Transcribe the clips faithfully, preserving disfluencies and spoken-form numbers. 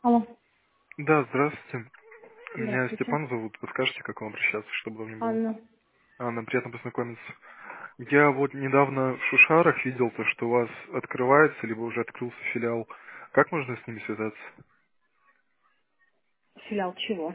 Алло, Да, здравствуйте. Меня здравствуйте. Степан зовут. Подскажете, как вам обращаться, чтобы удобнее было? Анна. А, нам приятно познакомиться. Я вот недавно в Шушарах видел то, что у вас открывается, либо уже открылся филиал. Как можно с ними связаться? Филиал чего?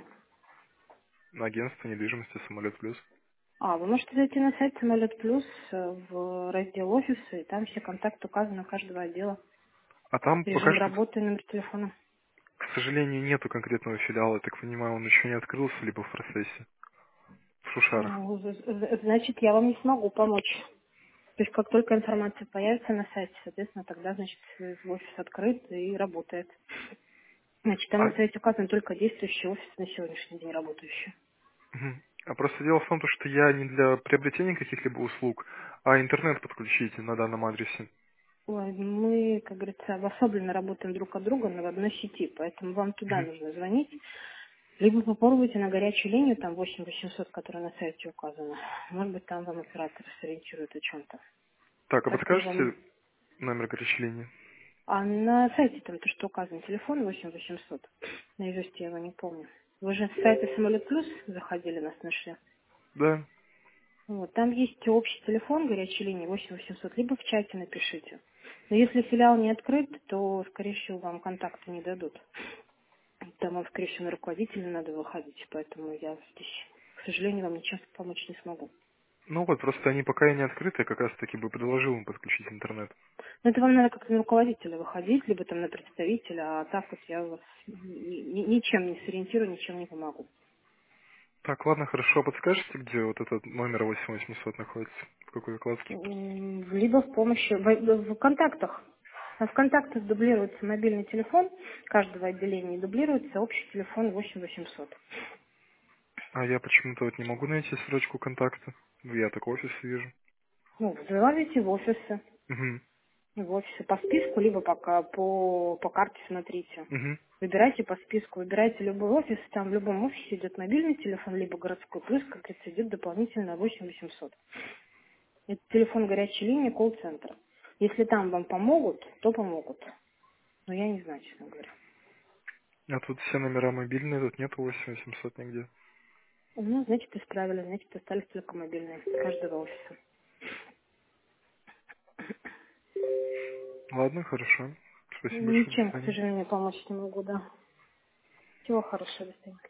На агентство недвижимости «Самолет Плюс». А, вы можете зайти на сайт Самолет Плюс э, в раздел офиса, и там все контакты указаны каждого отдела. А там пока Режим что, работы и номер телефона. к сожалению, нету конкретного филиала. Я так понимаю, он еще не открылся, либо в процессе. В Шушарах. Ну, з- з- значит, я вам не смогу помочь. То есть, как только информация появится на сайте, соответственно, тогда, значит, э, офис открыт и работает. Значит, там на А, сайте указан только действующий офис на сегодняшний день работающий. мгм. А просто дело в том, то, что я не для приобретения каких-либо услуг, а интернет подключить на данном адресе. Ой, мы, как говорится, обособленно работаем друг от друга, но в одной сети, поэтому вам туда Мгм. нужно звонить. Либо попробуйте на горячую линию, там восемь восемьсот, которая на сайте указана. Может быть, там вам оператор сориентирует о чем-то. Так, а Поэтому вам... подскажете номер горячей линии? А на сайте там то, что указан телефон восемь восемьсот. Наизусть я его не помню. Вы же с сайта Самолет Плюс заходили, нас нашли. Да. Вот, там есть общий телефон горячей линии восемь восемьсот, либо в чате напишите. Но если филиал не открыт, то, скорее всего, вам контакты не дадут. Там вам, скорее всего, на руководителя надо выходить, поэтому я здесь, к сожалению, вам ничем помочь не смогу. Ну вот, просто они пока и не открыты, я как раз таки бы предложил им подключить интернет. Но это вам надо как-то на руководителя выходить, либо там на представителя, а так вот я вас ни- ни- ничем не сориентирую, ничем не помогу. Так, ладно, хорошо. А подскажете, где вот этот номер восемь восемьсот находится? В какой вкладке? М, Либо в помощи, в, в контактах. А в контактах дублируется мобильный телефон каждого отделения, и дублируется общий телефон восемь восемьсот. А я почему-то вот не могу найти строчку контакта. Ну, я так офис вижу. Ну, вызывайте в офисы, Угу. в офисы по списку, либо пока по, по карте смотрите. Угу. Выбирайте по списку, выбирайте любой офис, там в любом офисе идет мобильный телефон, либо городской, плюс, как говорится, идет дополнительно восемь восемьсот. Это телефон горячей линии колл-центра. Если там вам помогут, то помогут. Но я не знаю, честно говоря. А тут все номера мобильные, тут нету восемь восемьсот нигде. Ну, значит, исправили, значит, остались только мобильные каждого офиса. Ладно, хорошо. Спасибо большое, до Ничем, к свидания. сожалению, помочь не могу, да. Всего хорошего, до свидания.